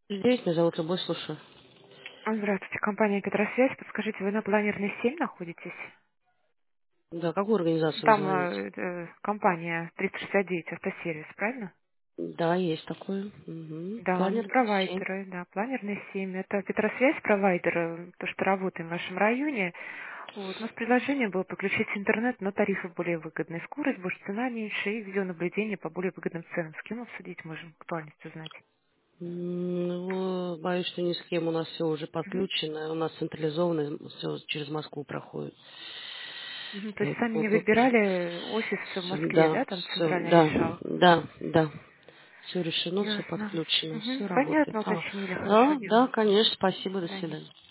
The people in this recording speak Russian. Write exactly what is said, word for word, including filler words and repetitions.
Здесь меня зовут Любовь, слушаю. Здравствуйте, компания «Петросвязь». Подскажите, вы на Планерной семь находитесь? Да, какую организацию вы Там звоните? э, э, компания триста шестьдесят девять автосервис, правильно? Да, есть такое. Угу. Да, мы Планер семь. провайдеры, да, Планерная семь. Это Петросвязь провайдер, э, то, что работаем в вашем районе. Вот, у нас предложение было подключить интернет, но тарифы более выгодные. Скорость больше, цена меньше и видеонаблюдение по более выгодным ценам. С кем обсудить можем, актуальность узнать? М, Ну, боюсь, что ни с кем у нас все уже Мгм. подключено. У нас централизованно все через Москву проходит. Мгм. То есть сами Поэтому не тут выбирали офис в с- Москве, да, да, там все, центрально да, решал? да, да. Все решено, все Ясно. подключено, Мгм. все работает. Понятно, А, уточнили. Хорошо, да, да, дело. конечно, спасибо, До до свидания. свидания.